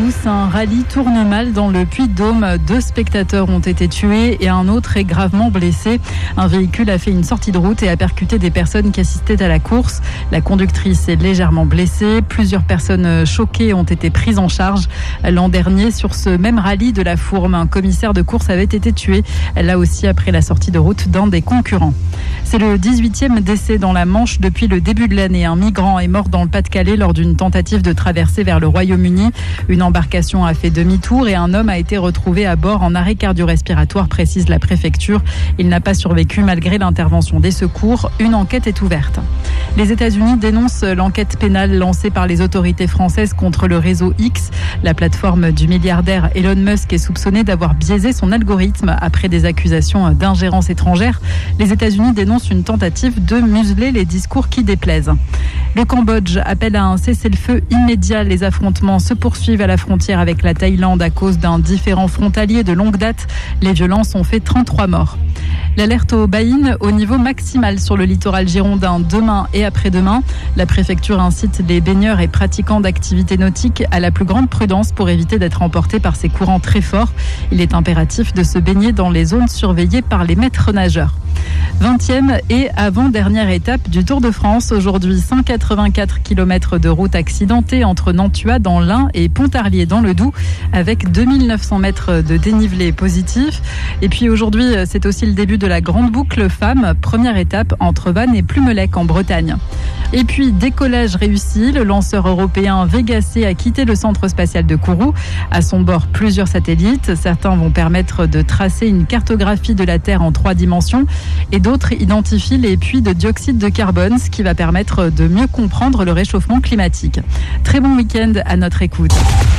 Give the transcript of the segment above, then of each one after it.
Toulouse, un rallye tourne mal dans le Puy-de-Dôme. 2 spectateurs ont été tués et un autre est gravement blessé. Un véhicule a fait une sortie de route et a percuté des personnes qui assistaient à la course. La conductrice est légèrement blessée. Plusieurs personnes choquées ont été prises en charge. L'an dernier, sur ce même rallye de la Fourme, un commissaire de course avait été tué, là aussi après la sortie de route d'un des concurrents. C'est le 18e décès dans la Manche depuis le début de l'année. Un migrant est mort dans le Pas-de-Calais lors d'une tentative de traversée vers le Royaume-Uni. Une embarcation a fait demi-tour et un homme a été retrouvé à bord en arrêt cardio-respiratoire, précise la préfecture. Il n'a pas survécu malgré l'intervention des secours. Une enquête est ouverte. Les États-Unis dénoncent l'enquête pénale lancée par les autorités françaises contre le réseau X. La plateforme du milliardaire Elon Musk est soupçonnée d'avoir biaisé son algorithme après des accusations d'ingérence étrangère. Les États-Unis dénoncent une tentative de museler les discours qui déplaisent. Le Cambodge appelle à un cessez-le-feu immédiat. Les affrontements se poursuivent à la frontière avec la Thaïlande à cause d'un différend frontalier de longue date. Les violences ont fait 33 morts. L'alerte aux baïnes au niveau maximal sur le littoral girondin demain et après-demain. La préfecture incite les baigneurs et pratiquants d'activités nautiques à la plus grande prudence pour éviter d'être emportés par ces courants très forts. Il est impératif de se baigner dans les zones surveillées par les maîtres nageurs. 20e et avant-dernière étape du Tour de France. Aujourd'hui, 184 km de route accidentée entre Nantua dans l'Ain et Pontarlier dans le Doubs, avec 2900 mètres de dénivelé positif. Et puis aujourd'hui, c'est aussi le début de la grande boucle femmes. Première étape entre Vannes et Plumelec en Bretagne. Et puis, décollage réussi. Le lanceur européen Vega C a quitté le centre spatial de Kourou. À son bord, plusieurs satellites. Certains vont permettre de tracer une cartographie de la Terre en 3 dimensions. Et d'autres identifient les puits de dioxyde de carbone, ce qui va permettre de mieux comprendre le réchauffement climatique. Très bon week-end à notre écoute.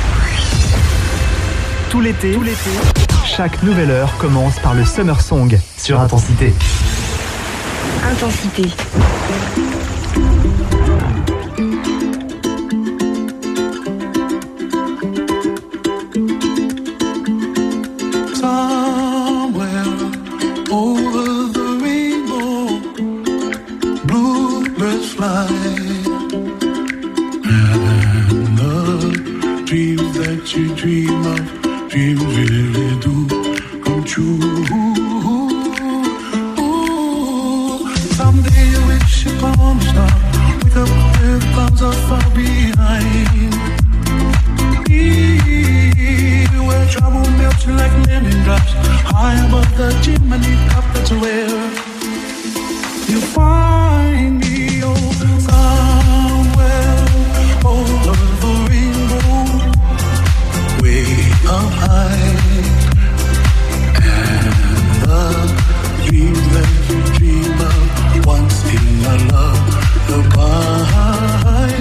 Tout l'été, chaque nouvelle heure commence par le Summer Song sur Intensité. Intensité. You dream of dreams really do come true. Ooh, someday you wish upon a star, wake up with clouds are far behind. Where trouble melts like lemon drops, high above the chimney top. That's where you find me. Oh, somewhere over the rainbow, way up high, and the dreams that you dream of once in a lullaby.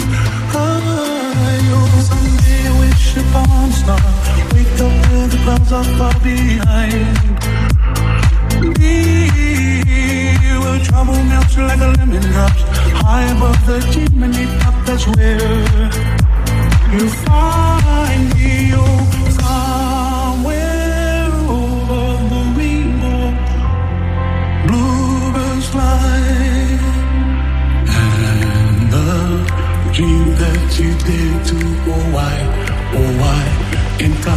Oh, someday I wish upon a star, wake up where the clouds are far behind. Where trouble melts like a lemon drops, high above the chimney top. That's where you find me. Oh, somewhere over the rainbow, bluebirds fly, and the dream that you did to, oh why can't I?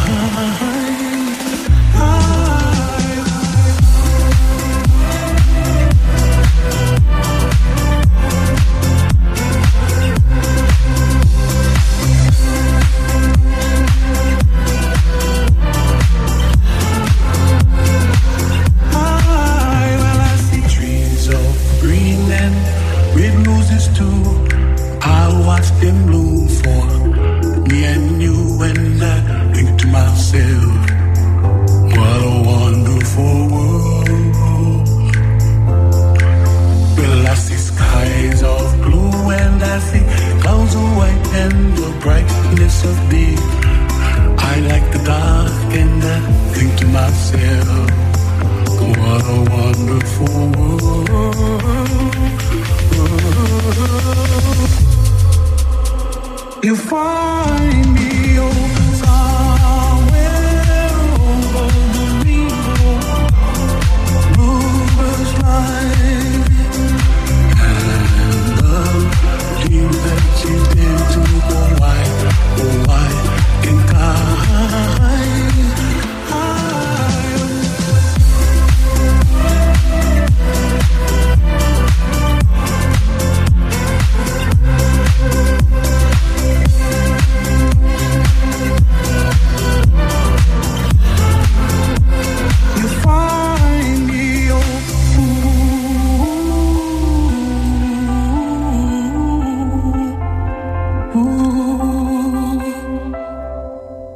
Them bloom for me and you, and I think to myself, what a wonderful world. Well, I see skies of blue and I see clouds of white and the brightness of day. I like the dark and I think to myself, what a wonderful world. You find me, oh, somewhere over the rainbow, bluebirds fly, and the dream that you did to, oh why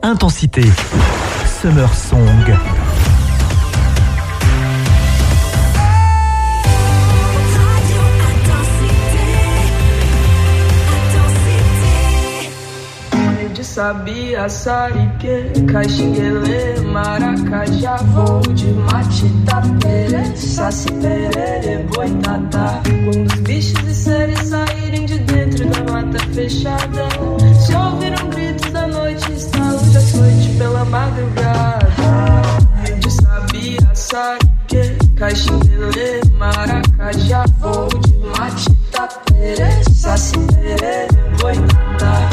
Intensité. Summer Song. De sabia, sarique, caxinguele, maracajá, voo de mate, tapere, saci, perere, boitatá. Quando os bichos e seres saírem de dentro da mata fechada, se ouviram gritos da noite, estalos de açoite pela madrugada. De sabia, sarique, caxinguele, maracajá, voo de mate, tapere, saci, perere, boitatá.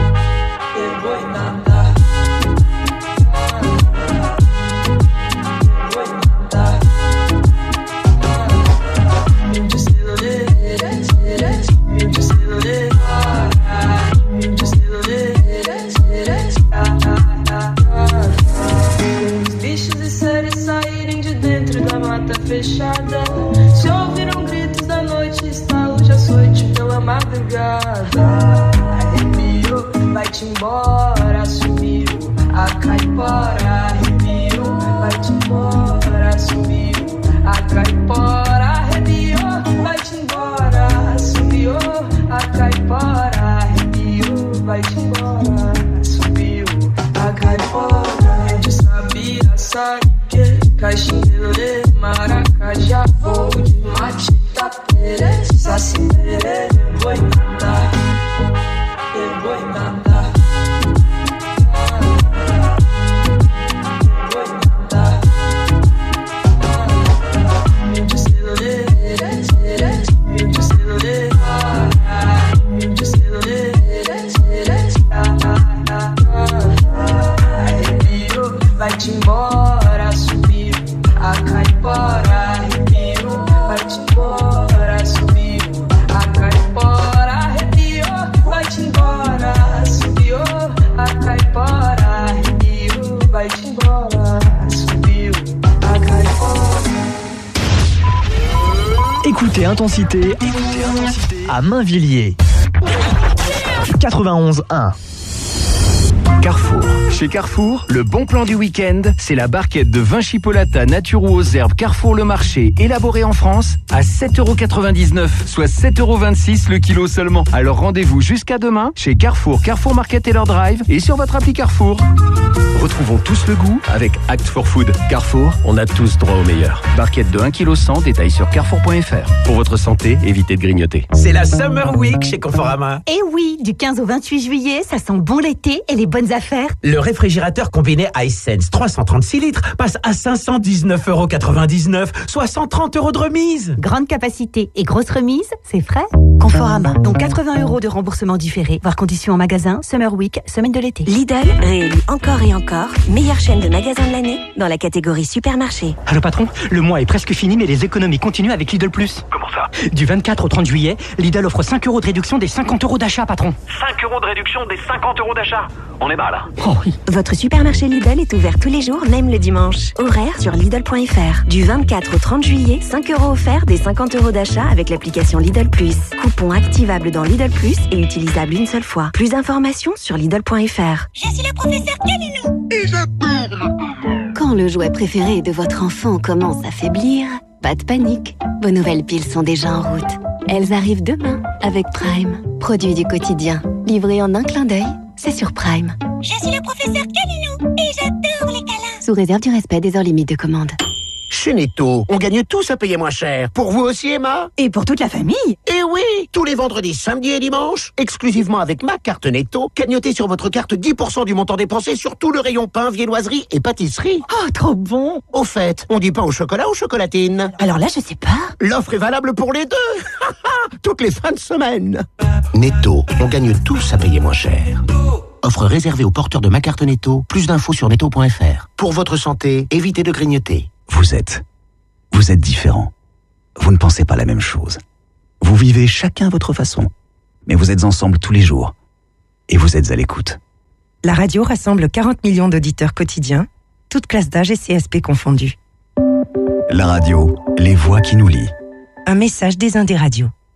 Fechada, se ouviram gritos da noite, estalos de açoite pela madrugada. Arrepio, vai-te embora, subiu a caipora. Arrepio, vai-te embora, subiu a caipora. Arrepio, vai-te embora, subiu a caipora. Arrepio, vai-te embora, subiu a caipora. De sabia, sarique, caxinguele, maracajá, voo de mate, tapere, saci, perere, boitatá, boitatá, boitatá. De celulê, de celulê, de celulê, arrepio, vai-te embora, subiu a caipora. Arrepio, vai-te embora, subiu a caipora. Arrepio, vai-te embora, subiu a caipora. Arrepio, vai-te embora, subiu a caipora. Écoutez Intensité à Mainvilliers. 91.1. Carrefour. Chez Carrefour, le bon plan du week-end, c'est la barquette de vin chipolata nature ou aux herbes Carrefour Le Marché, élaboré en France, à 7,99€, soit 7,26€ le kilo seulement. Alors rendez-vous jusqu'à demain chez Carrefour, Carrefour Market Taylor Drive et sur votre appli Carrefour. Retrouvons tous le goût avec Act for Food. Carrefour, on a tous droit au meilleur. Barquette de 1,1 kg, détail sur carrefour.fr. Pour votre santé, évitez de grignoter. C'est la Summer Week chez Conforama. Et oui, du 15 au 28 juillet, ça sent bon l'été et les bonnes affaires. Le réfrigérateur combiné iSense 336 litres passe à 519,99€, soit 130€ de remise. Grande capacité et grosse remise, c'est frais. Conforama, donc 80€ de remboursement différé. Voir conditions en magasin, Summer Week, semaine de l'été. Lidl réélu encore et encore meilleure chaîne de magasins de l'année dans la catégorie supermarché. Allô patron, le mois est presque fini mais les économies continuent avec Lidl+. Comment ça? Du 24 au 30 juillet, Lidl offre 5€ de réduction des 50€ d'achat, patron. 5€ de réduction des 50€ d'achat? On est bas là. Oh oui. Votre supermarché Lidl est ouvert tous les jours, même le dimanche. Horaire sur Lidl.fr. Du 24 au 30 juillet, 5€ offerts des 50€ d'achat avec l'application Lidl+. Coupon activable dans Lidl+, et utilisable une seule fois. Plus d'informations sur Lidl.fr. Je suis le professeur Calinou. Et j'adore. Quand le jouet préféré de votre enfant commence à faiblir, pas de panique. Vos nouvelles piles sont déjà en route. Elles arrivent demain avec Prime. Produit du quotidien. Livré en un clin d'œil, c'est sur Prime. Je suis le professeur Calinou et j'adore les câlins. Sous réserve du respect des heures limites de commande. Chez Netto, on gagne tous à payer moins cher. Pour vous aussi, Emma? Et pour toute la famille? Eh oui! Tous les vendredis, samedis et dimanches, exclusivement avec ma carte Netto, cagnotez sur votre carte 10% du montant dépensé sur tout le rayon pain, viennoiserie et pâtisserie. Oh, trop bon! Au fait, on dit pain au chocolat ou chocolatine? Alors là, je sais pas. L'offre est valable pour les deux! Toutes les fins de semaine! Netto, on gagne tous à payer moins cher. Offre réservée aux porteurs de ma carte Netto. Plus d'infos sur netto.fr. Pour votre santé, évitez de grignoter. Vous êtes différents. Vous ne pensez pas la même chose. Vous vivez chacun à votre façon. Mais vous êtes ensemble tous les jours. Et vous êtes à l'écoute. La radio rassemble 40 millions d'auditeurs quotidiens, toutes classes d'âge et CSP confondues. La radio, les voix qui nous lient. Un message des Indes Radios.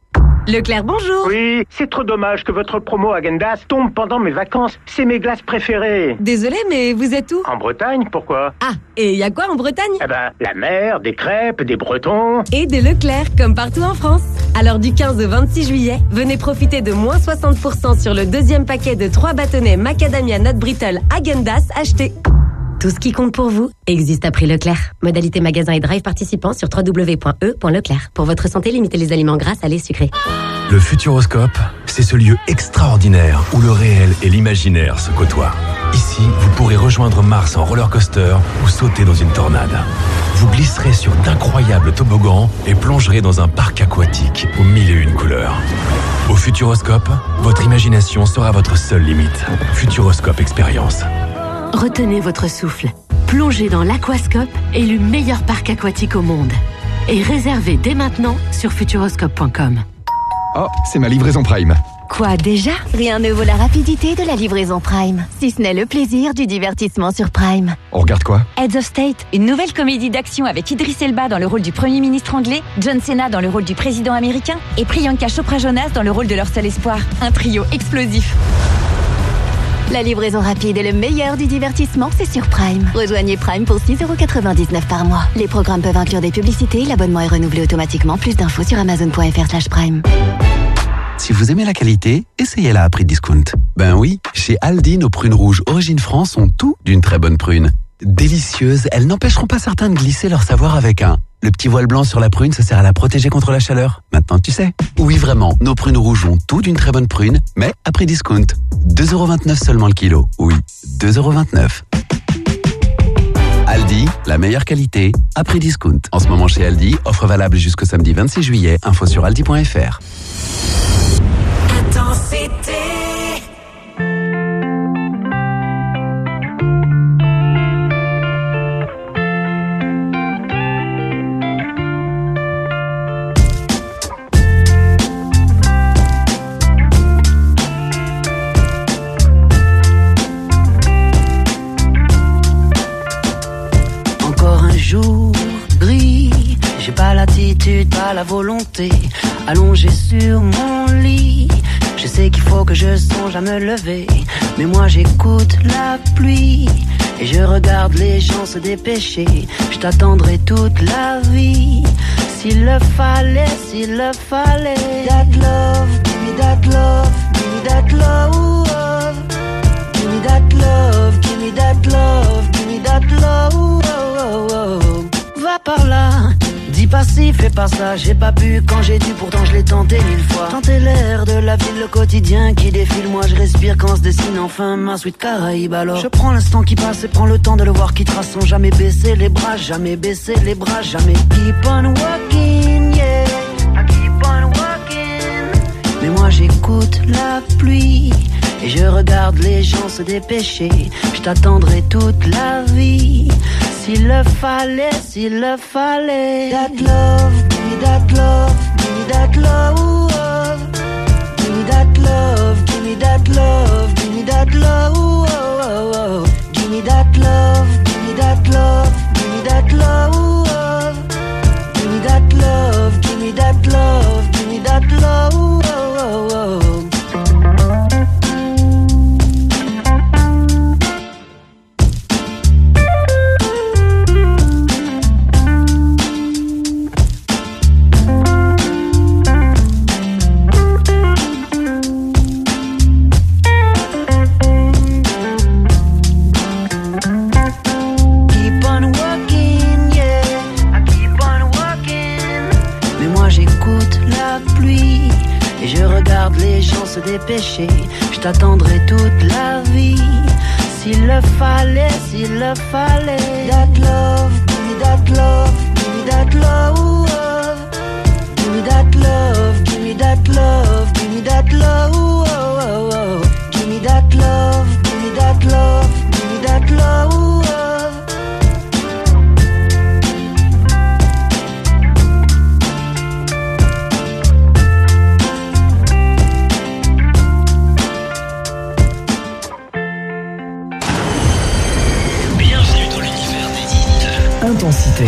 Leclerc, bonjour. Oui, c'est trop dommage que votre promo Häagen-Dazs tombe pendant mes vacances. C'est mes glaces préférées. Désolé, mais vous êtes où? En Bretagne, pourquoi? Ah, et il y a quoi en Bretagne? Eh ben, la mer, des crêpes, des Bretons. Et des Leclerc, comme partout en France. Alors du 15 au 26 juillet, venez profiter de moins 60% sur le deuxième paquet de 3 bâtonnets Macadamia Nut Brittle Häagen-Dazs achetés. Tout ce qui compte pour vous existe à prix Leclerc. Modalité magasin et drive participants sur www.e.leclerc. Pour votre santé, limitez les aliments gras, salés, sucrés. Le Futuroscope, c'est ce lieu extraordinaire où le réel et l'imaginaire se côtoient. Ici, vous pourrez rejoindre Mars en roller coaster ou sauter dans une tornade. Vous glisserez sur d'incroyables toboggans et plongerez dans un parc aquatique aux 1001 couleurs. Au Futuroscope, votre imagination sera votre seule limite. Futuroscope Expérience. Retenez votre souffle. Plongez dans l'Aquascope, élu meilleur parc aquatique au monde. Et réservez dès maintenant sur futuroscope.com. Oh, c'est ma livraison Prime. Quoi déjà? Rien ne vaut la rapidité de la livraison Prime, si ce n'est le plaisir du divertissement sur Prime. On regarde quoi? Heads of State, une nouvelle comédie d'action avec Idris Elba dans le rôle du Premier ministre anglais, John Cena dans le rôle du président américain et Priyanka Chopra Jonas dans le rôle de leur seul espoir. Un trio explosif. La livraison rapide et le meilleur du divertissement, c'est sur Prime. Rejoignez Prime pour 6,99€ par mois. Les programmes peuvent inclure des publicités, l'abonnement est renouvelé automatiquement. Plus d'infos sur amazon.fr/prime. Si vous aimez la qualité, essayez-la à prix discount. Ben oui, chez Aldi, nos prunes rouges Origine France ont tout d'une très bonne prune. Délicieuses, elles n'empêcheront pas certains de glisser leur savoir avec un. Le petit voile blanc sur la prune, ça sert à la protéger contre la chaleur. Maintenant, tu sais. Oui, vraiment, nos prunes rouges ont tout d'une très bonne prune, mais à prix discount. 2,29€ seulement le kilo. Oui, 2,29€. Aldi, la meilleure qualité, à prix discount. En ce moment chez Aldi, offre valable jusqu'au samedi 26 juillet. Info sur aldi.fr. Intensité. Jour brille, j'ai pas l'attitude, pas la volonté. Allongé sur mon lit, je sais qu'il faut que je songe à me lever. Mais moi j'écoute la pluie et je regarde les gens se dépêcher. Je t'attendrai toute la vie, s'il le fallait, s'il le fallait. That love, give me that love, give me that love. Give me that love, give me that love, give me that love. Va par là, dis pas si, fais pas ça. J'ai pas bu quand j'ai dû, pourtant je l'ai tenté 1000 fois. Tenter l'air de la ville, le quotidien qui défile. Moi je respire quand se dessine enfin ma suite Caraïbe. Alors je prends l'instant qui passe et prends le temps de le voir qui trace sans jamais baisser les bras, jamais baisser les bras, jamais. Keep on walking, yeah, I keep on walking. Mais moi j'écoute la pluie et je regarde les gens se dépêcher. Je t'attendrai toute la vie, s'il le fallait, s'il le fallait. That love, give me that love, give me that love. Give me that love, give me that love, give me that love. Give me that love, give me that love, give me that love. Give me that love, give me that love, give me that love. Se dépêcher, je t'attendrai toute la vie, s'il le fallait, s'il le fallait. That love, give me that love, give me that love. Give me that love, give me that love, give me that love. Give me that love, give me that love, give me that love. Intensité.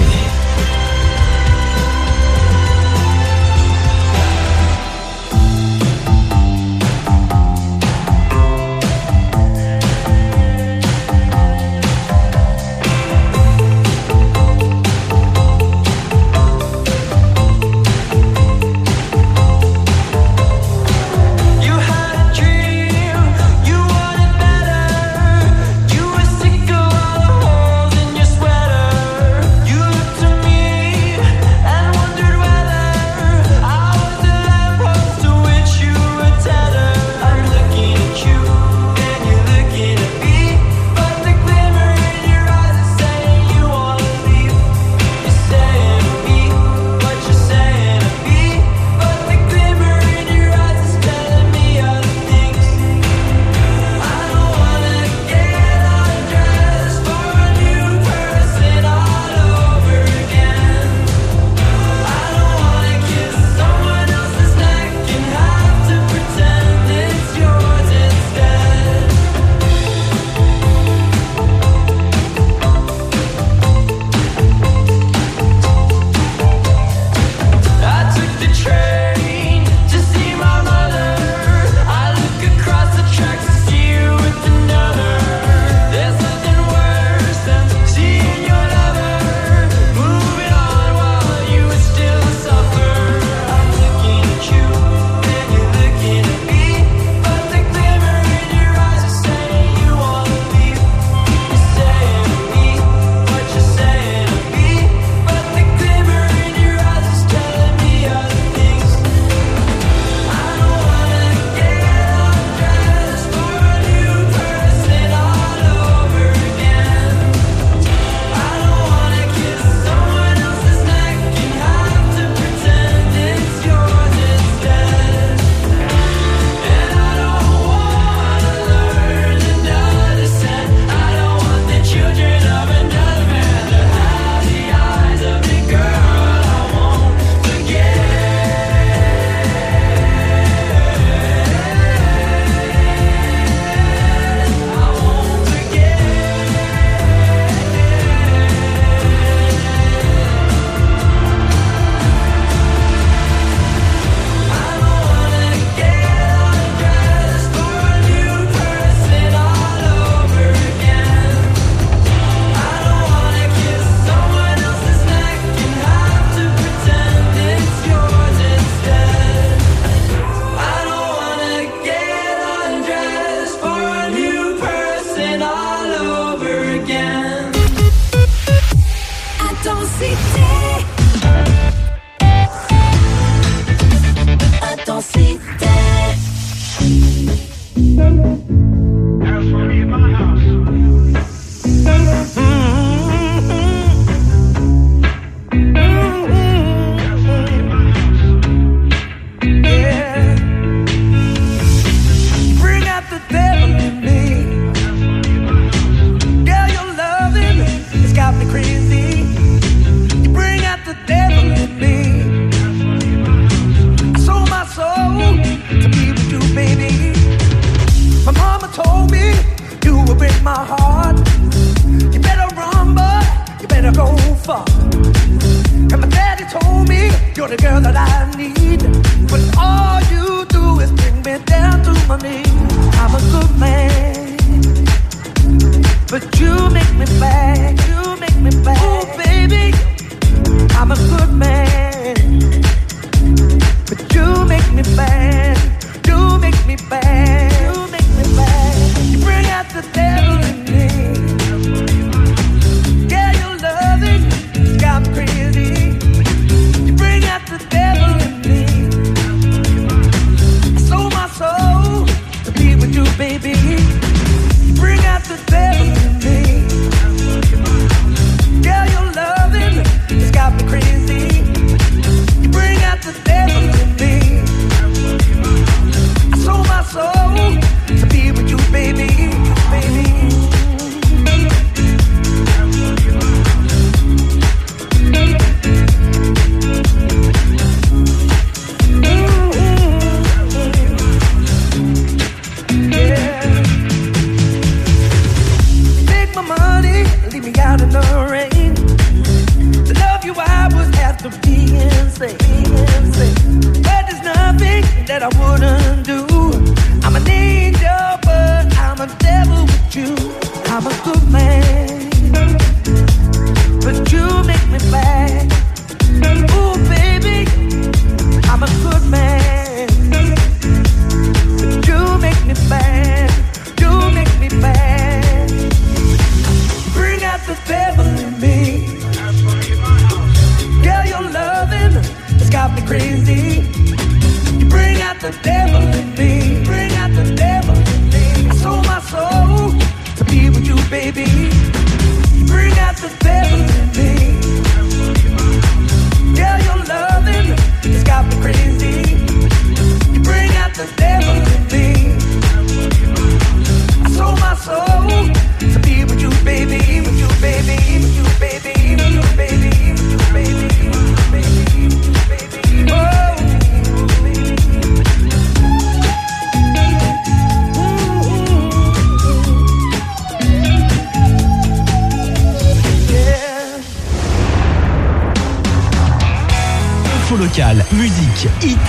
Musique, hit,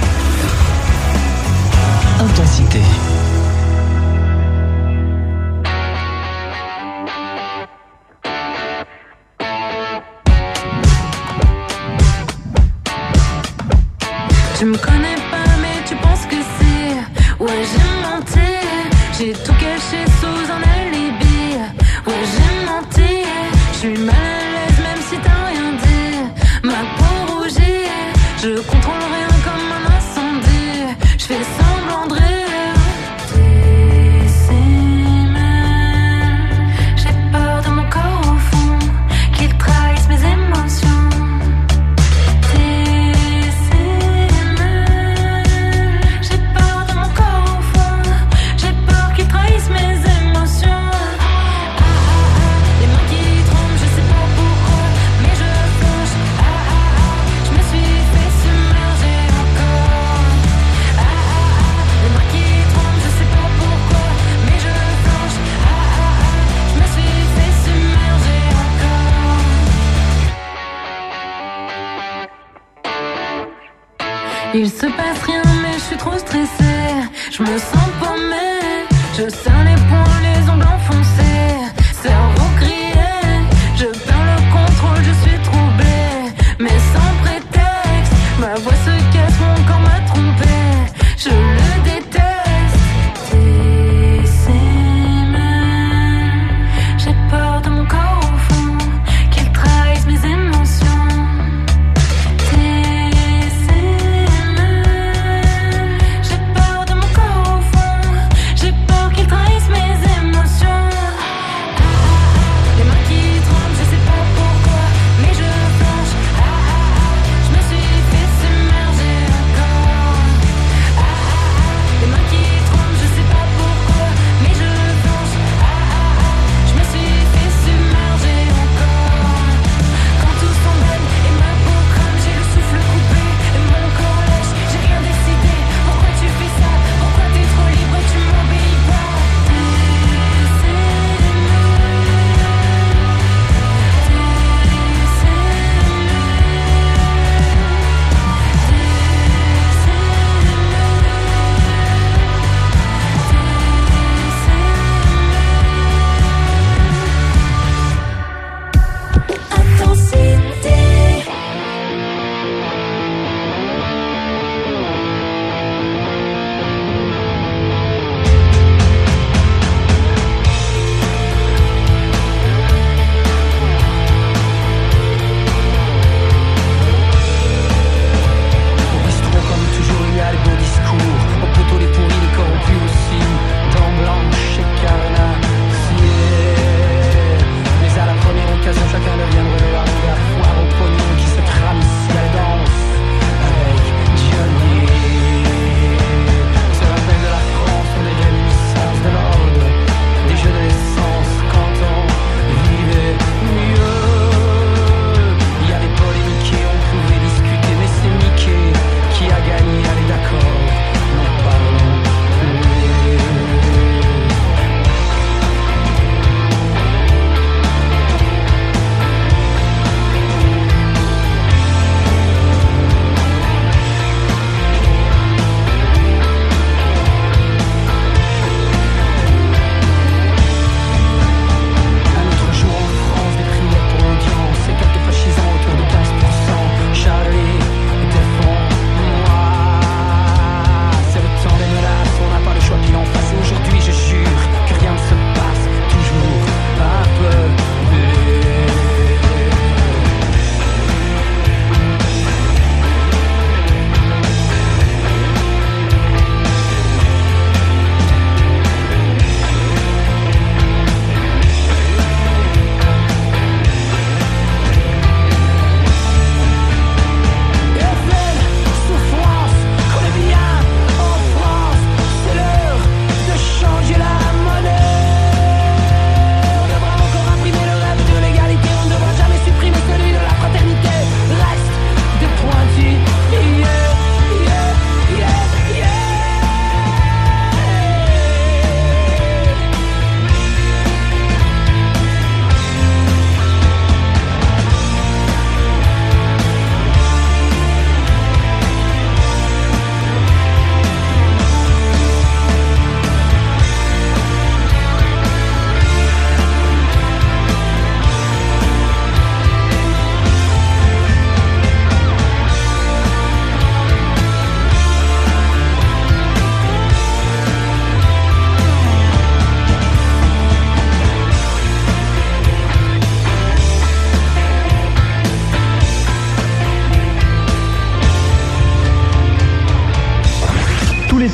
intensité. Tu me connais pas mais tu penses que c'est. Ouais j'ai menti. J'ai tout caché sous un alibi. Ouais j'ai menti. Je suis mal à l'aise même si t'as rien dit. Ma peau rougit. Je contrôle rien comme un incendie. Je fais semblant de rire. J'ai peur de mon corps au fond, qu'il trahisse mes émotions. J'ai peur de mon corps au fond, j'ai peur qu'il trahisse mes émotions. Les mains qui tremblent, je sais pas pourquoi, mais je plonge. Je me suis fait submerger encore. Les mains qui tremblent, je sais pas pourquoi, mais je plonge. Je me suis fait submerger encore. Il se passe rien mais je suis trop stressée. Je me sens paumée. Je serre les poings, les ongles enfoncés. Cerveau grillé. Je perds le contrôle, je suis troublée. Mais sans prétexte. Ma voix se casse, mon corps m'a trompé. Je le déteste. J'ai peur de mon corps au fond, qu'il trahisse mes émotions.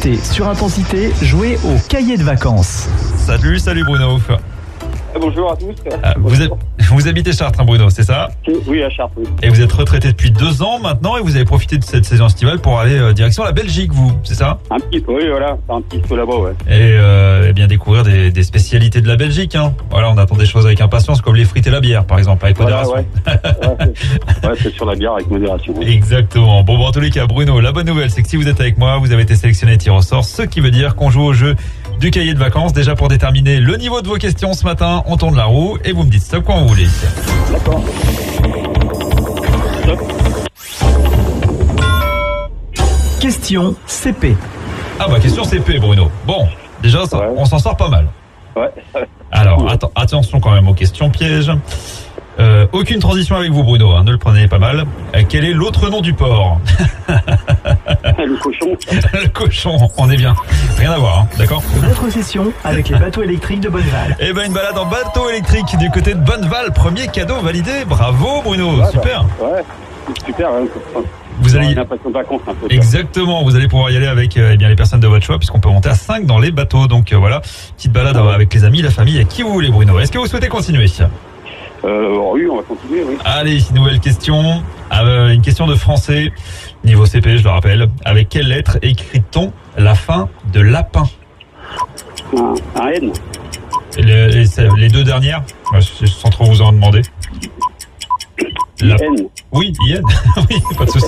été sur Intensité, jouez au cahier de vacances. Salut Bruno. Bonjour à tous. Vous habitez Chartres, hein, Bruno, c'est ça? Oui, à Chartres, oui. Et vous êtes retraité depuis 2 ans maintenant et vous avez profité de cette saison estivale pour aller direction la Belgique, vous, c'est ça? Un petit peu, oui, voilà, un petit peu là-bas, ouais. Et bien découvrir des spécialités de la Belgique, hein. Voilà, on attend des choses avec impatience, comme les frites et la bière, par exemple, avec modération. Ouais, c'est sur la bière avec modération. Ouais. Exactement. Bon, en tous les cas, Bruno, la bonne nouvelle, c'est que si vous êtes avec moi, vous avez été sélectionné tir au sort, ce qui veut dire qu'on joue au jeu du cahier de vacances. Déjà pour déterminer le niveau de vos questions ce matin, on tourne la roue et vous me dites stop quand vous voulez. D'accord. Stop. Question CP. Ah bah question CP, Bruno. Bon, déjà ça, on s'en sort pas mal. Ouais. Alors attention quand même aux questions pièges. Aucune transition avec vous, Bruno, hein, ne le prenez pas mal. Quel est l'autre nom du porc? Le cochon. Le cochon, on est bien. Rien à voir, hein, d'accord? Notre session avec les bateaux électriques de Bonneval. Eh ben une balade en bateau électrique du côté de Bonneval, premier cadeau validé. Bravo Bruno, super. Super. Vous allez une impression de vacances un peu. Exactement, vous allez pouvoir y aller avec les personnes de votre choix puisqu'on peut monter à 5 dans les bateaux. Donc voilà, petite balade avec les amis, la famille, à qui vous voulez, Bruno. Est-ce que vous souhaitez continuer? Oui, on va continuer, oui. Allez, nouvelle question. Une question de français, niveau CP, je le rappelle. Avec quelle lettre écrit-on la fin de lapin? Un N. Les 2 dernières, sans trop vous en demander. IN. Oui, IN. Oui, pas de souci.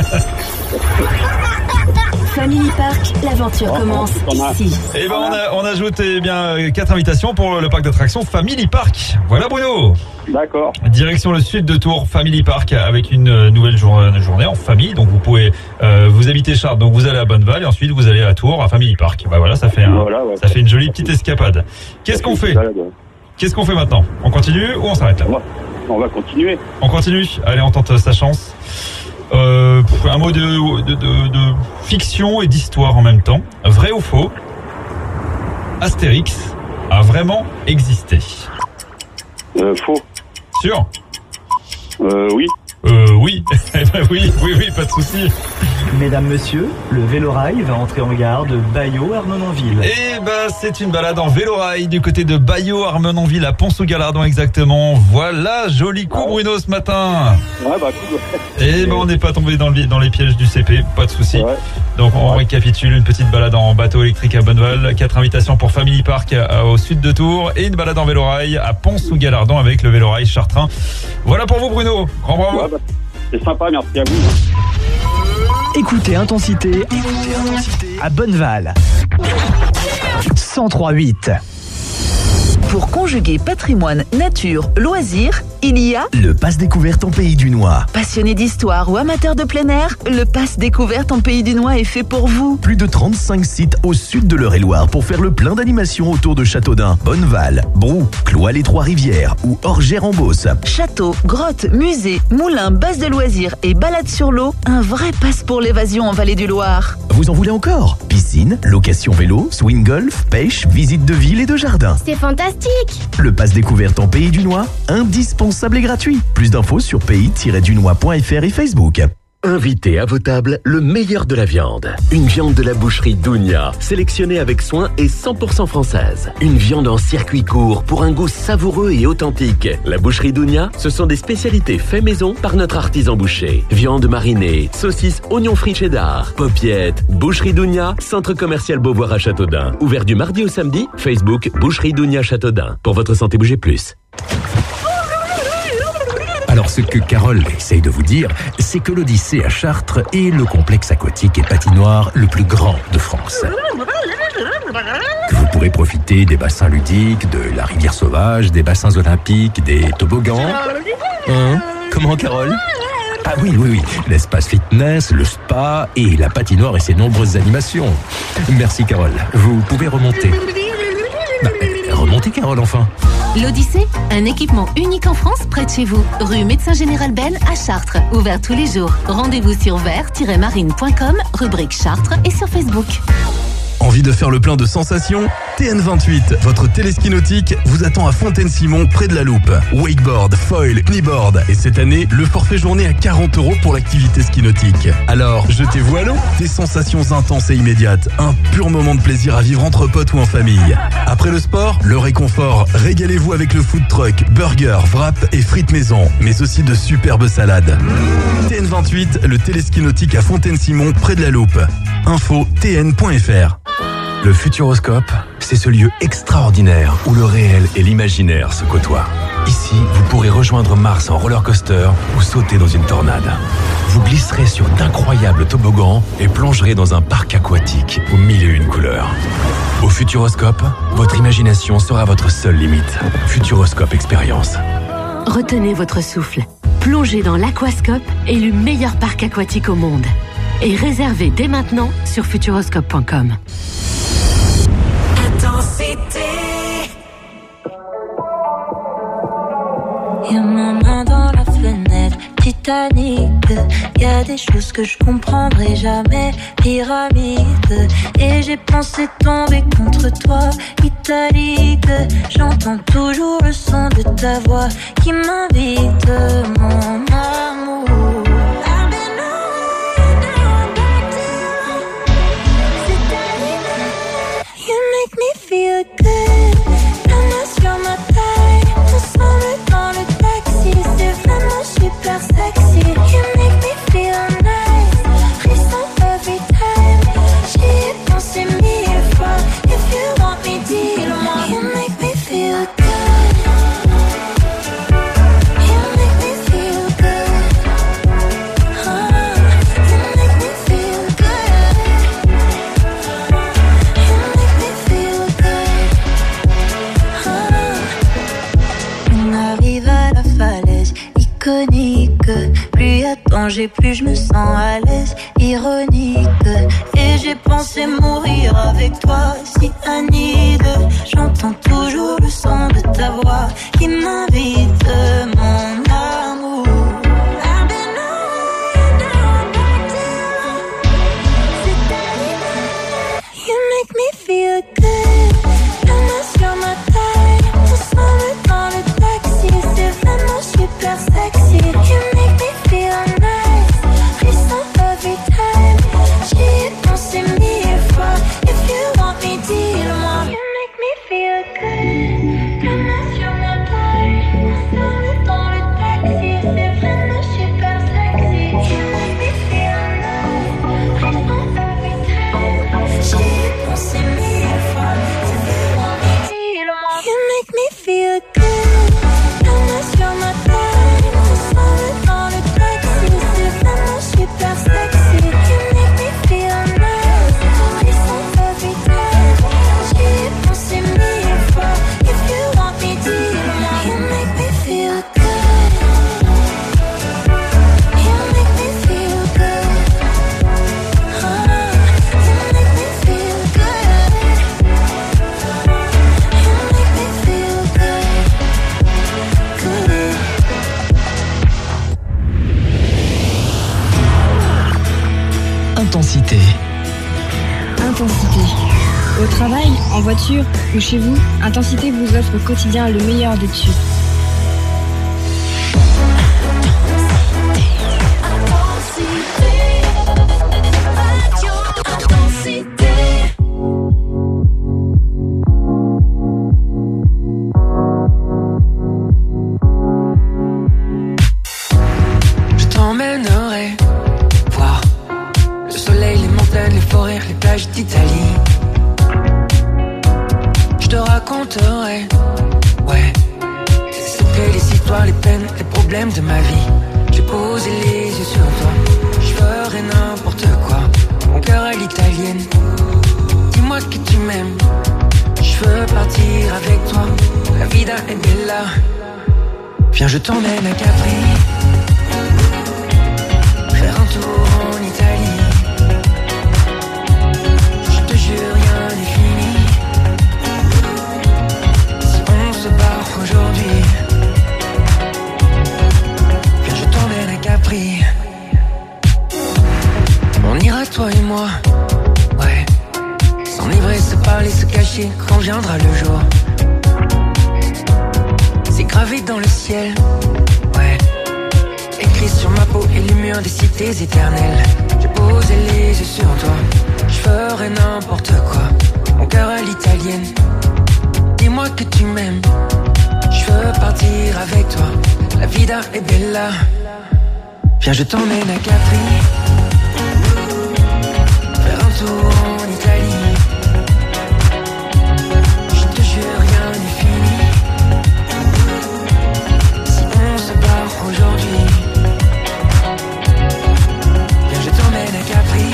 Family Park, l'aventure commence ici. Et ben on ajoute 4 invitations pour le parc d'attractions Family Park. Voilà Bruno. D'accord. Direction le sud de Tours, Family Park, avec une nouvelle journée en famille. Donc vous pouvez vous habitez Chartres, donc vous allez à Bonneval et ensuite vous allez à Tours à Family Park. Bah voilà, ça fait ça fait une jolie petite escapade. Qu'est-ce qu'on fait? Qu'est-ce qu'on fait maintenant? On continue ou on s'arrête là? On va continuer. On continue. Allez, on tente sa chance. Un mot de fiction et d'histoire en même temps. Vrai ou faux? Astérix a vraiment existé? Faux. Sûr? Oui. Oui. oui, pas de souci. Mesdames, messieurs, le Vélorail va entrer en gare de Baillot-Armenonville. Eh ben, c'est une balade en Vélorail du côté de Baillot-Armenonville à Pont-sous-Galardon exactement. Voilà, joli coup Bruno ce matin. Ouais, bah cool. Eh ben, on n'est pas tombé dans les pièges du CP, pas de souci. Ouais. Donc on récapitule, une petite balade en bateau électrique à Bonneval, 4 invitations pour Family Park au sud de Tours et une balade en Vélorail à Pont-sous-Galardon avec le Vélorail chartrain. Voilà pour vous Bruno, grand bravo. Ouais, bah, c'est sympa, merci à vous. Écoutez Intensité à Bonneval. 103.8. Pour conjuguer patrimoine, nature, loisirs, il y a le Pass Découverte en Pays du Noir. Passionné d'histoire ou amateur de plein air, le Pass Découverte en Pays du Noir est fait pour vous. Plus de 35 sites au sud de l'Eure-et-Loire pour faire le plein d'animations autour de Châteaudun, Bonneval, Brou, Cloix-les-Trois-Rivières ou Orgères-en-Beauce. Château, grottes, musées, moulins, bases de loisirs et balades sur l'eau, un vrai pass pour l'évasion en Vallée du Loir. Vous en voulez encore? Piscine, location vélo, swing golf, pêche, visite de ville et de jardin. C'est fantastique! Le Pass Découverte en Pays du Noir, indispensable et gratuit. Plus d'infos sur pays-dunois.fr et Facebook. Invitez à vos tables le meilleur de la viande. Une viande de la boucherie Dounia, sélectionnée avec soin et 100% française. Une viande en circuit court pour un goût savoureux et authentique. La boucherie Dounia, ce sont des spécialités fait maison par notre artisan boucher. Viande marinée, saucisses, oignons frits cheddar, popiettes. Boucherie Dounia, centre commercial Beauvoir à Châteaudun. Ouvert du mardi au samedi, Facebook Boucherie Dounia Châteaudun. Pour votre santé, bougez plus. Alors ce que Carole essaye de vous dire, c'est que l'Odyssée à Chartres est le complexe aquatique et patinoire le plus grand de France. Que vous pourrez profiter des bassins ludiques, de la rivière sauvage, des bassins olympiques, des toboggans. Hein? Comment, Carole? Ah oui, l'espace fitness, le spa et la patinoire et ses nombreuses animations. Merci Carole, vous pouvez remonter. Remontez Carole enfin. L'Odyssée, un équipement unique en France près de chez vous. Rue Médecin Général Ben à Chartres. Ouvert tous les jours. Rendez-vous sur vert-marine.com, rubrique Chartres et sur Facebook. Envie de faire le plein de sensations? TN28, votre téléski nautique, vous attend à Fontaine-Simon, près de la Loupe. Wakeboard, foil, kneeboard. Et cette année, le forfait journée à 40 € pour l'activité ski nautique. Alors, jetez-vous à l'eau. Des sensations intenses et immédiates. Un pur moment de plaisir à vivre entre potes ou en famille. Après le sport, le réconfort. Régalez-vous avec le food truck, burger, wrap et frites maison. Mais aussi de superbes salades. TN28, le téléski nautique à Fontaine-Simon, près de la Loupe. Info tn.fr. Le Futuroscope, c'est ce lieu extraordinaire où le réel et l'imaginaire se côtoient. Ici, vous pourrez rejoindre Mars en roller coaster ou sauter dans une tornade. Vous glisserez sur d'incroyables toboggans et plongerez dans un parc aquatique aux 1001 couleurs. Au Futuroscope, votre imagination sera votre seule limite. Futuroscope Expérience. Retenez votre souffle. Plongez dans l'Aquascope, élu meilleur parc aquatique au monde. Et réservez dès maintenant sur futuroscope.com. Intensité. Y'a ma main dans la fenêtre, Titanic. Y'a des choses que je comprendrai jamais, pyramide. Et j'ai pensé tomber contre toi, italique. J'entends toujours le son de ta voix qui m'invite, mon amour. Make me feel good. La main sur ma taille, ensemble dans le taxi, c'est vraiment super sexy. You make me feel nice, frisson every time. J'y ai pensé 1000 fois. If you want me, dis-le-moi. You make me feel good. You make me feel good. You make me feel good. On arrive à la falaise iconique. Plus y'a de danger, plus je me sens à l'aise. Ironique. Et j'ai pensé mourir avec toi, si Anide. J'entends toujours le son de ta voix qui m'invite, mon amour. You make me feel good. La main sur ma taille, ensemble dans le taxi, c'est vraiment super sexy. You make me feel nice, frisson every time. J'y ai pensé 1000 fois. If you want me, dis-le-moi. You make me feel good. La main sur ma taille, ensemble dans le taxi, c'est vraiment super sexy. You make me feel nice, frisson every time. J'y ai pensé 1000 fois. You make me feel good. La main sur ma taille, ensemble dans le taxi, c'est vraiment super sexy. You make me feel nice, frisson every time. J'y ai pensé 1000 fois. If you want me, dis-le-moi. You make me feel good. You make me feel good. You make me feel good. You make me feel good. Intensité. Intensité. Au travail, en voiture ou chez vous, Intensité vous offre au quotidien le meilleur des tubes. Je t'emmènerai voir le soleil, les montagnes, les forêts, les plages d'Italie. Je te raconterai, ouais, les secrets, les histoires, les peines, les problèmes de ma vie. J'ai posé les yeux sur toi, je ferai n'importe quoi. Mon cœur à l'italienne, dis-moi que tu m'aimes. Je veux partir avec toi, la vida è bella. Viens, je t'emmène à Capri, faire un tour en Italie. Je te jure, rien n'est fini. Si on se barre aujourd'hui, viens, je t'emmène à Capri. On ira toi et moi, ouais, s'enivrer, se parler, se cacher. l'amitié quand viendra le jour. C'est gravé dans le ciel, ouais. Écrit sur ma peau et les murs des cités éternelles. J'ai posé les yeux sur toi, je ferai n'importe quoi. Mon cœur à l'italienne, dis-moi que tu m'aimes. Je veux partir avec toi, la vida est bella. Viens, je t'emmène à Capri, faire un tour en Italie. Je te jure, rien n'est fini. Si on se barre aujourd'hui, viens, je t'emmène à Capri.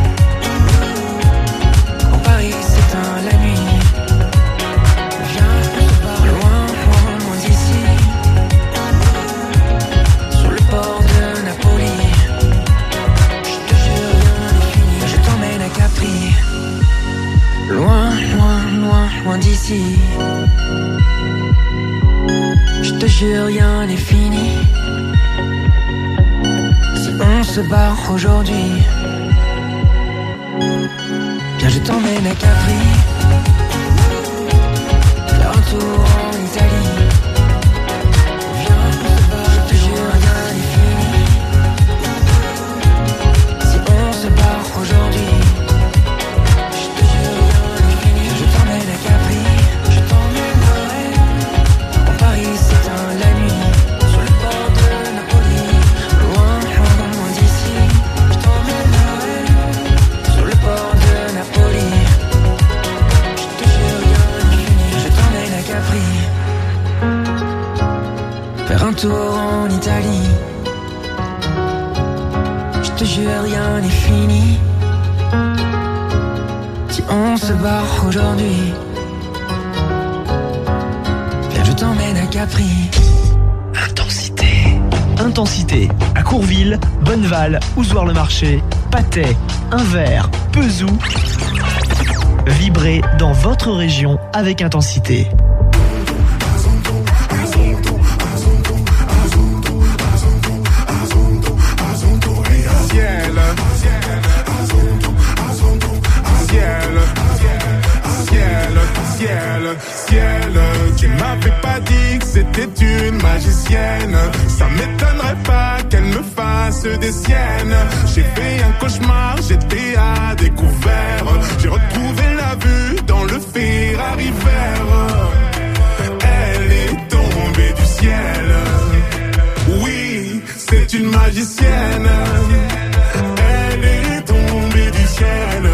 Quand Paris s'éteint la nuit, viens, on se barre loin, loin, loin d'ici. Sur le port de Napoli, je te jure, rien n'est fini. Je t'emmène à Capri, loin, loin, loin, loin d'ici. Je te jure, rien n'est fini. Si on se barre aujourd'hui, viens, je t'emmène à Capri, faire un tour en Italie. Viens, on se barre, je te jure, rien n'est fini. Si on se barre aujourd'hui, je te jure, rien n'est fini. Je t'emmène à Capri, je t'emmènerai. Quand Paris s'éteint la nuit, sur le port de Napoli, loin, loin, loin d'ici. Je t'emmènerai sur le port de Napoli. Je te jure, rien n'est fini. Je t'emmène à Capri, faire un tour en Italie. Je te jure, rien n'est fini. Si on se barre aujourd'hui, viens, je t'emmène à Capri. Intensité à Courville, Bonneval, Ozoir-le-Marché, Patay, Invert, Pezou. Vibrez dans votre région avec Intensité. Ciel, tu m'avais pas dit que c'était une magicienne. Ça m'étonnerait pas qu'elle me fasse des siennes. J'ai fait un cauchemar, j'étais à découvert. J'ai retrouvé la vue dans le Ferrari vert. Elle est tombée du ciel. Oui, c'est une magicienne. Elle est tombée du ciel.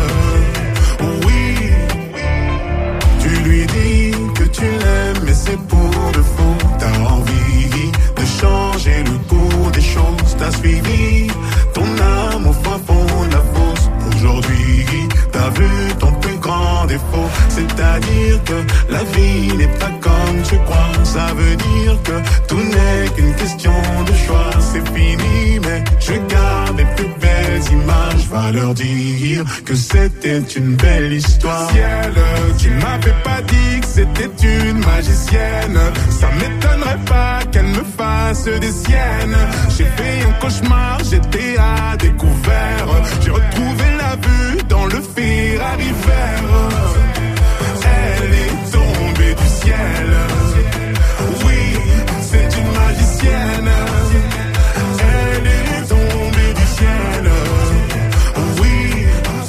Lui dis que tu l'aimes, mais c'est pour de faux. T'as envie de changer le cours des choses. T'as suivi ton âme au fin fond de la fosse. Aujourd'hui, t'as vu ton plus grand défaut. C'est-à-dire que la vie n'est pas comme tu crois. Ça veut dire que tout n'est qu'une question de choix. C'est fini, mais je garde les plus belles images. Va leur dire que c'était une belle histoire. Ciel, tu m'avais pas dit que c'était une magicienne. Ça m'étonnerait pas qu'elle me fasse des siennes. J'ai fait un cauchemar, j'étais à découvert. J'ai retrouvé la vue dans le Ferrari vert. Elle est tombée du ciel. Oui, c'est une magicienne. Elle est tombée du ciel. Oui,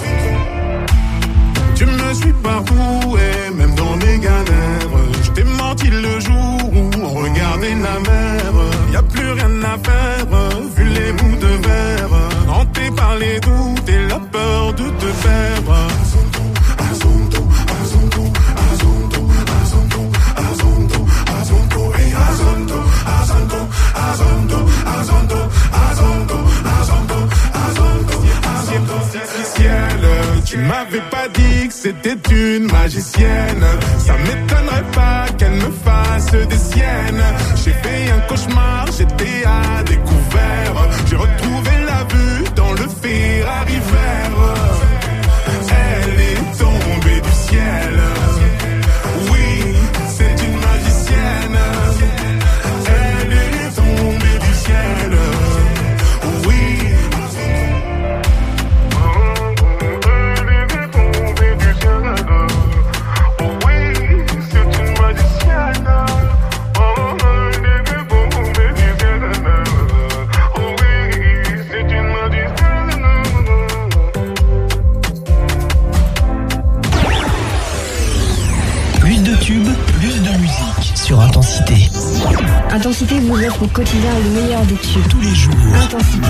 tu me suis partout et même dans des galères. Je t'ai menti le jour où on regardait la mer. Y a plus rien à faire, vu les bouts de verre. Hanté par les doutes et la peur de te perdre. Ciel, tu m'avais pas dit que c'était une magicienne. Ça m'étonnerait pas qu'elle me fasse des siennes. J'ai fait un cauchemar, j'étais à découvert. J'ai retrouvé la vue dans le Ferrari vert. Elle est tombée du ciel. Oui, c'est une magicienne. Elle est tombée du ciel. Oui. Intensité. Intensité vous offre au quotidien le meilleur des tubes. Tous les jours. Intensité.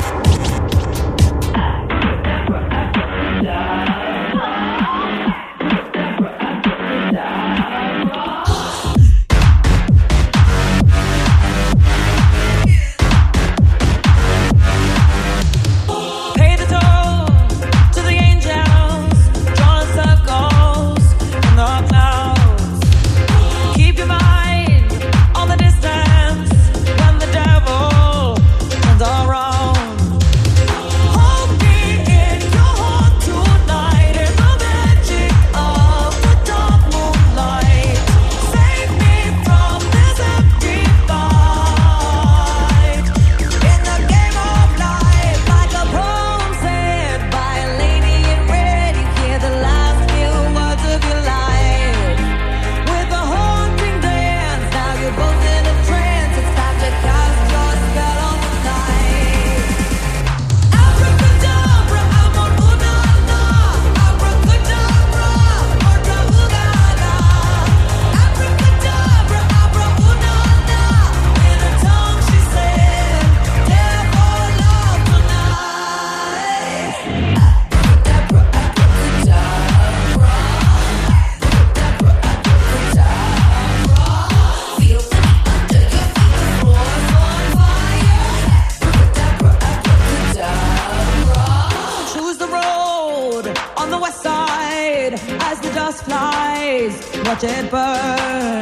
Watch it burn.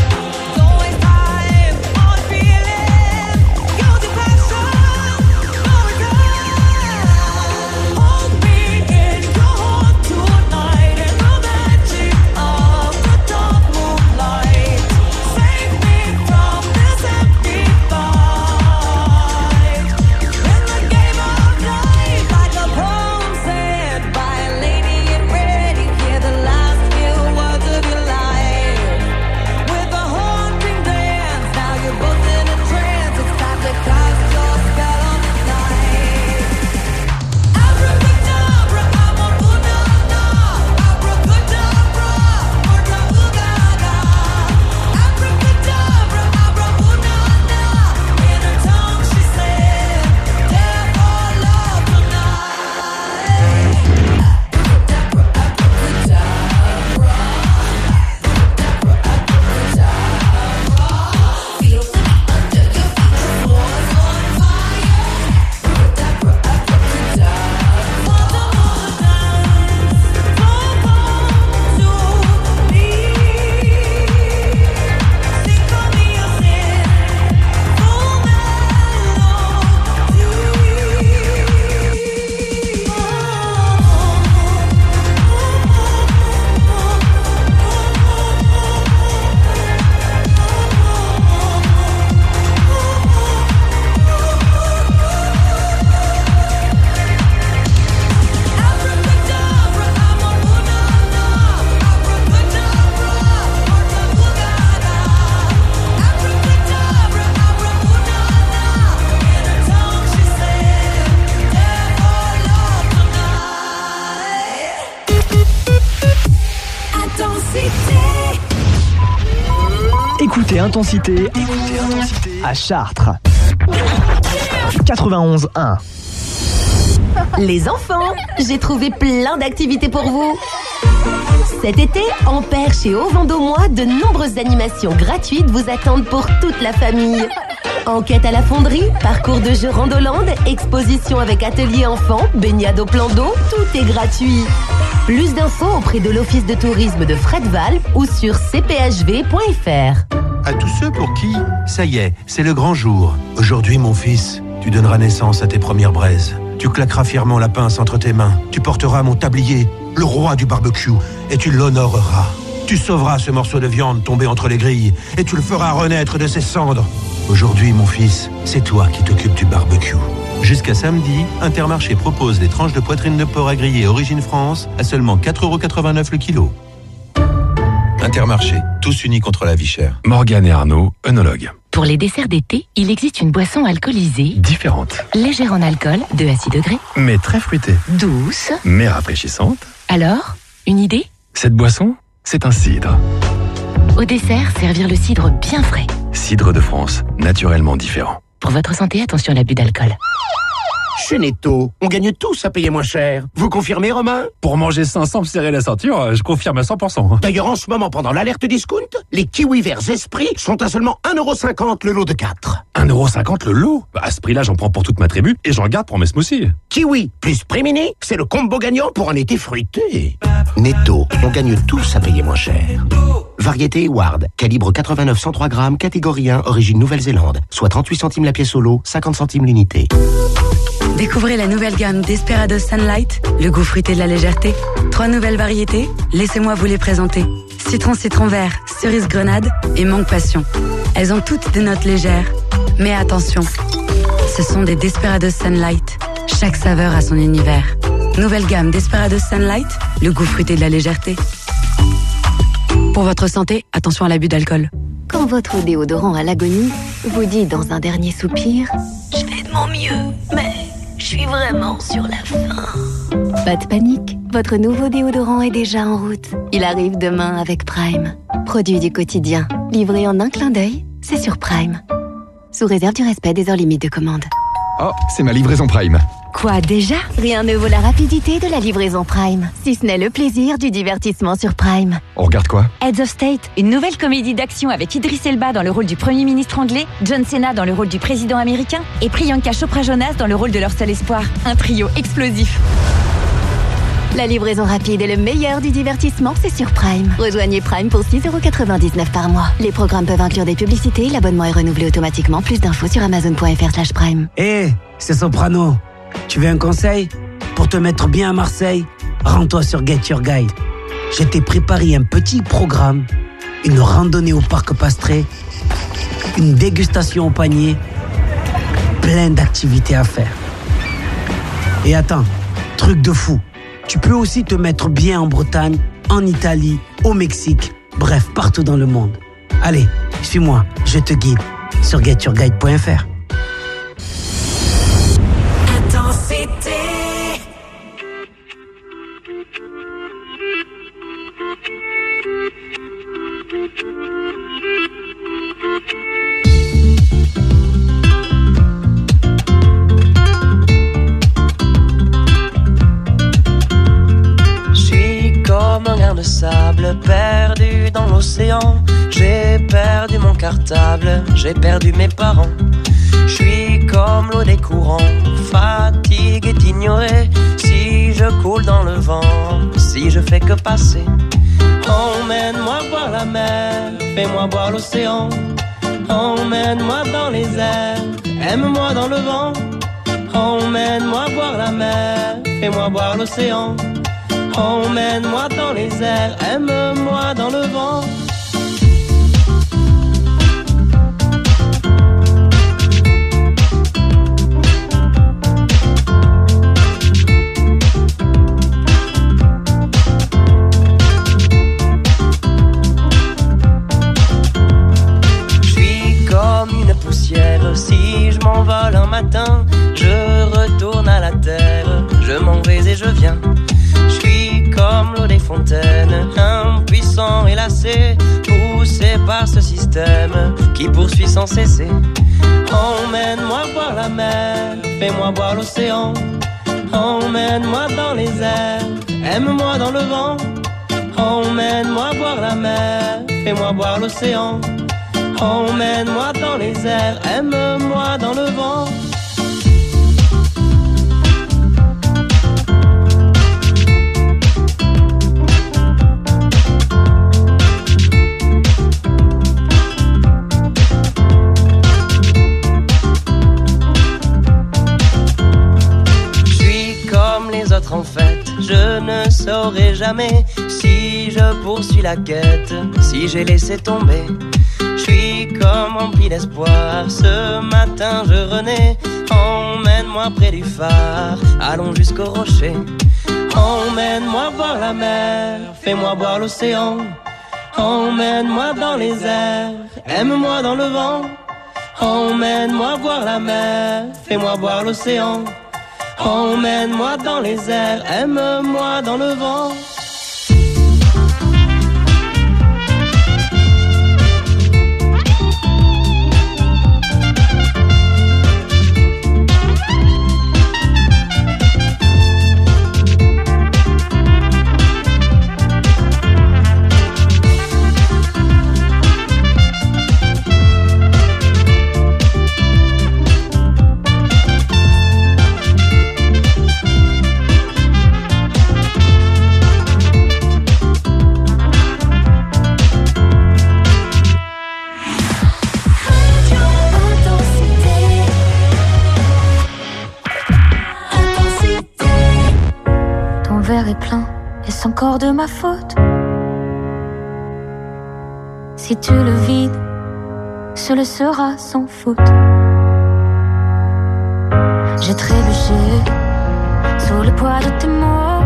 Écoutez Intensité à Chartres. 91.1. Les enfants, j'ai trouvé plein d'activités pour vous. Cet été, en Perche et au Vendômois, de nombreuses animations gratuites vous attendent pour toute la famille. Enquête à la fonderie, parcours de jeux Randolande, exposition avec atelier enfants, baignade au plan d'eau, tout est gratuit. Plus d'infos auprès de l'Office de tourisme de Fredval ou sur cphv.fr. À tous ceux pour qui, ça y est, c'est le grand jour. Aujourd'hui, mon fils, tu donneras naissance à tes premières braises. Tu claqueras fièrement la pince entre tes mains. Tu porteras mon tablier, le roi du barbecue, et tu l'honoreras. Tu sauveras ce morceau de viande tombé entre les grilles, et tu le feras renaître de ses cendres. Aujourd'hui, mon fils, c'est toi qui t'occupes du barbecue. Jusqu'à samedi, Intermarché propose des tranches de poitrine de porc à griller Origine France à seulement 4,89€ le kilo. Intermarché, tous unis contre la vie chère. Morgane et Arnaud, œnologues. Pour les desserts d'été, il existe une boisson alcoolisée Différente. légère en alcool, 2 à 6 degrés, Mais très fruitée. douce. Mais rafraîchissante. Alors, une idée? Cette boisson, c'est un cidre. Au dessert, servir le cidre bien frais. Cidre de France, naturellement différent. Pour votre santé, attention à l'abus d'alcool. Chez Netto, on gagne tous à payer moins cher. Vous confirmez, Romain? Pour manger 500 me serrer la ceinture, je confirme à 100%. D'ailleurs, en ce moment, pendant l'alerte discount, les kiwis verts Esprit sont à seulement 1,50€ le lot de 4. 1,50€ le lot? À ce prix-là, j'en prends pour toute ma tribu et j'en garde pour mes smoothies. Kiwi plus prix mini, c'est le combo gagnant pour un été fruité. Netto, on gagne tous à payer moins cher. Variété Ward, calibre 89-103 grammes, catégorie 1, origine Nouvelle-Zélande, soit 38 centimes la pièce au lot, 50 centimes l'unité. Découvrez la nouvelle gamme Desperados Sunlight, le goût fruité de la légèreté. 3 nouvelles variétés, laissez-moi vous les présenter. Citron vert, cerise grenade et mangue passion. Elles ont toutes des notes légères. Mais attention, ce sont des Desperados Sunlight. Chaque saveur a son univers. Nouvelle gamme Desperados Sunlight, le goût fruité de la légèreté. Pour votre santé, attention à l'abus d'alcool. Quand votre déodorant à l'agonie vous dit dans un dernier soupir « Je fais de mon mieux, mais je suis vraiment sur la fin ». Pas de panique, votre nouveau déodorant est déjà en route. Il arrive demain avec Prime. Produit du quotidien, livré en un clin d'œil, c'est sur Prime. Sous réserve du respect des heures limites de commande. Oh, c'est ma livraison Prime. Quoi déjà? Rien ne vaut la rapidité de la livraison Prime, si ce n'est le plaisir du divertissement sur Prime. On regarde quoi? Heads of State, une nouvelle comédie d'action avec Idris Elba dans le rôle du Premier ministre anglais, John Cena dans le rôle du président américain et Priyanka Chopra Jonas dans le rôle de leur seul espoir. Un trio explosif. La livraison rapide et le meilleur du divertissement, c'est sur Prime. Rejoignez Prime pour 6,99€ par mois. Les programmes peuvent inclure des publicités, l'abonnement est renouvelé automatiquement. Plus d'infos sur amazon.fr/prime. Hé, c'est Soprano. Tu veux un conseil? Pour te mettre bien à Marseille, rends-toi sur Get Your Guide. Je t'ai préparé un petit programme, une randonnée au parc Pastré, une dégustation au panier, plein d'activités à faire. Et attends, truc de fou, tu peux aussi te mettre bien en Bretagne, en Italie, au Mexique, bref, partout dans le monde. Allez, suis-moi, je te guide sur getyourguide.fr. De sable perdu dans l'océan. J'ai perdu mon cartable, j'ai perdu mes parents. Je suis comme l'eau des courants, fatigué d'ignorer. Si je coule dans le vent, si je fais que passer. Emmène-moi voir la mer, fais-moi boire l'océan. Emmène-moi dans les airs, aime-moi dans le vent. Emmène-moi voir la mer, fais-moi boire l'océan. Emmène-moi dans les airs, aime-moi dans le vent. Je suis comme une poussière, si je m'envole un matin, je retourne à la terre, je m'en vais et je viens. Je suis comme l'eau des fontaines, impuissant et lassé, poussé par ce système qui poursuit sans cesser. Emmène-moi voir la mer, fais-moi boire l'océan. Emmène-moi dans les airs, aime-moi dans le vent. Emmène-moi voir la mer, fais-moi boire l'océan. Emmène-moi dans les airs, aime-moi dans le vent. En fait, je ne saurai jamais si je poursuis la quête, si j'ai laissé tomber. Je suis comme rempli d'espoir, ce matin je renais. Emmène-moi près du phare, allons jusqu'au rocher. Emmène-moi voir la mer, fais-moi boire l'océan. Emmène-moi dans les airs, aime-moi dans le vent. Emmène-moi voir la mer, fais-moi boire l'océan. Emmène-moi dans les airs, aime-moi dans le vent. verre est plein, est-ce encore de ma faute? Si tu le vides, ce le sera sans faute. J'ai trébuché sous le poids de tes mots,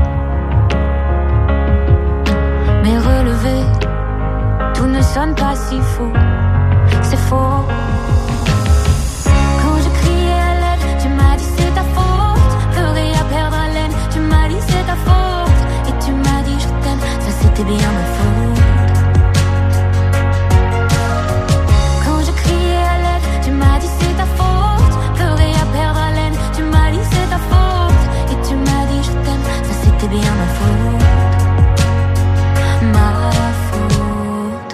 mais relevé, tout ne sonne pas si faux. C'est faux. Quand je criais à l'aide, tu m'as dit c'est ta faute. Pleurer à perdre haleine, tu m'as dit c'est ta faute. Et tu m'as dit je t'aime, ça c'était bien ma faute. Quand je criais à l'aide, tu m'as dit c'est ta faute. Pleurer à perdre haleine, tu m'as dit c'est ta faute. Et tu m'as dit je t'aime, ça c'était bien ma faute. Ma faute.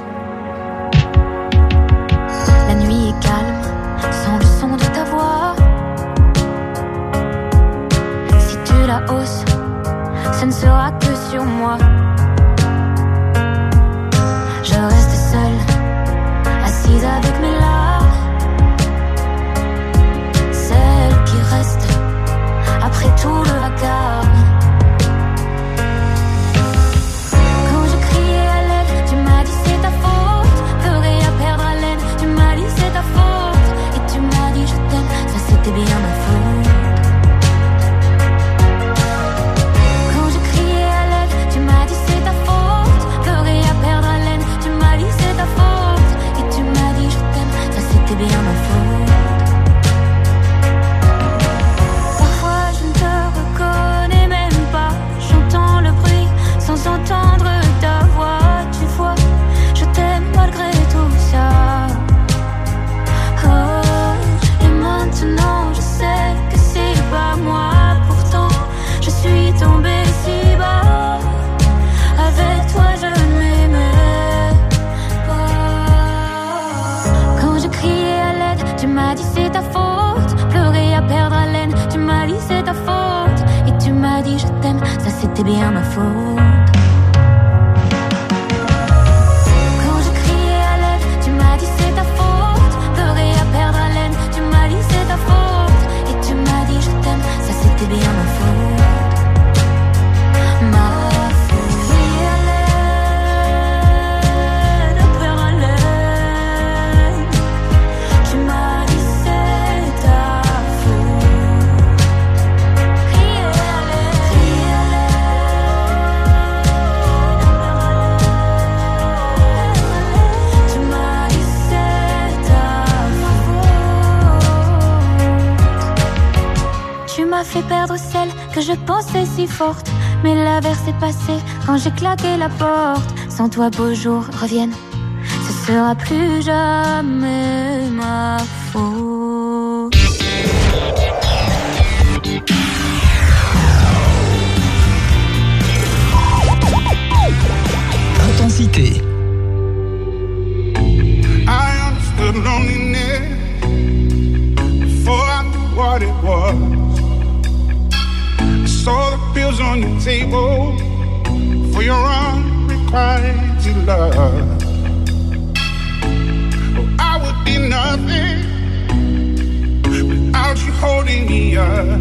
La nuit est calme, sans le son de ta voix. Si tu la hausses, ce ne sera que sur moi. Je reste seule, assise avec mes larmes. Celle qui reste après tout le vacarme. Quand je criais à l'aide, tu m'as dit c'est ta faute. Pleurer à perdre haleine, tu m'as dit c'est ta faute. Et tu m'as dit je t'aime, ça c'était bien ma faute. Quand je criais à l'aide, tu m'as dit c'est ta faute. Pleurer à perdre haleine, tu m'as dit c'est ta faute. Et tu m'as dit je t'aime, ça c'était bien ma faute. Parfois je ne te reconnais même pas. J'entends le bruit sans entendre ta voix. Tu vois, je t'aime malgré tout ça. Oh, et maintenant je sais que c'est pas moi. Pourtant je suis tombée si bas. Avec toi je ne m'aimais pas. Quand je criais à l'aide, tu m'as dit c'est ta faute. Pleurer à perdre haleine, tu m'as dit c'est ta faute. Et tu m'as dit je t'aime, ça c'était bien ma faute. Quand je criais à l'aide, tu m'as dit c'est ta faute. Pleurer à perdre haleine, tu m'as dit c'est ta faute. Et tu m'as dit je t'aime, ça c'était bien ma faute. Ma faute. Crier à l'aide, perdre haleine, tu m'as dit c'est ta faute. Crier à l'aide, tu m'as dit c'est ta faute. Tu m'as fait perdre celle que je pensais si forte. Mais l'averse est passée quand j'ai claqué la porte. Sans toi beaux jours reviennent, ce sera plus jamais ma faute. Intensité. I understood loneliness before I knew what it was. I saw the pills on your table for your unrequited love. Oh, I would be nothing without you holding me up.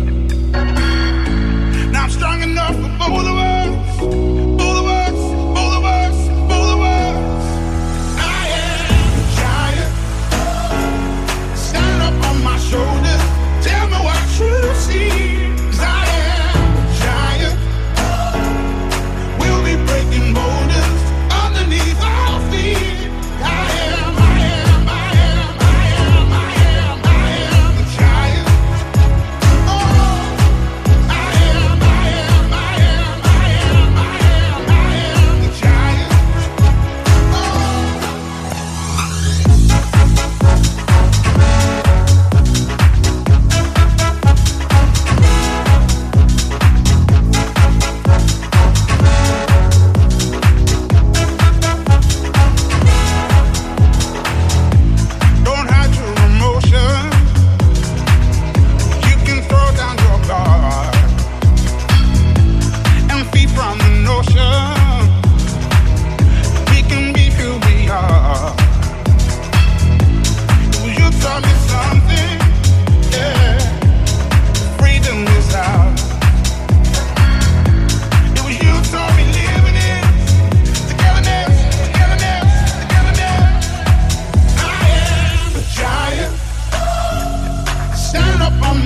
Now I'm strong enough for both of us. Both of us, both of us, both of us. I am a giant. Stand up on my shoulders. Tell me what you see. 'Cause I am a giant. We'll be breaking boulders underneath our feet. I am, I am, I am, I am, I am, I am a giant. Oh,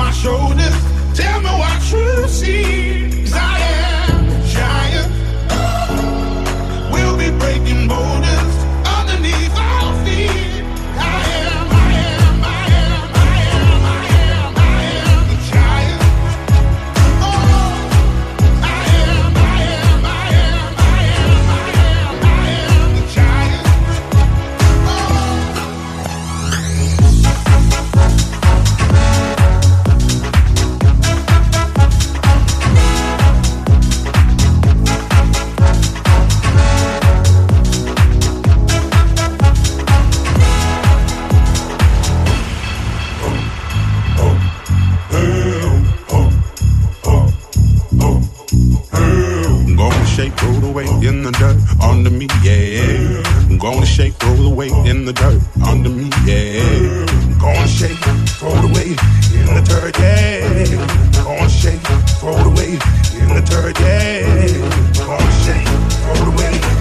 my shoulders. Tell me what you see. 'Cause I am a giant. We'll be breaking borders underneath our feet. I am the giant. Oh, I am the giant. I'm gonna shake, roll away in the dirt under me, yeah. I'm gonna shake, roll away in the dirt under me, yeah. I'm gonna shake, throw it away in the dirt, yeah. I'm gonna shake, throw it away in the dirt, yeah. I'm gonna shake, throw it away.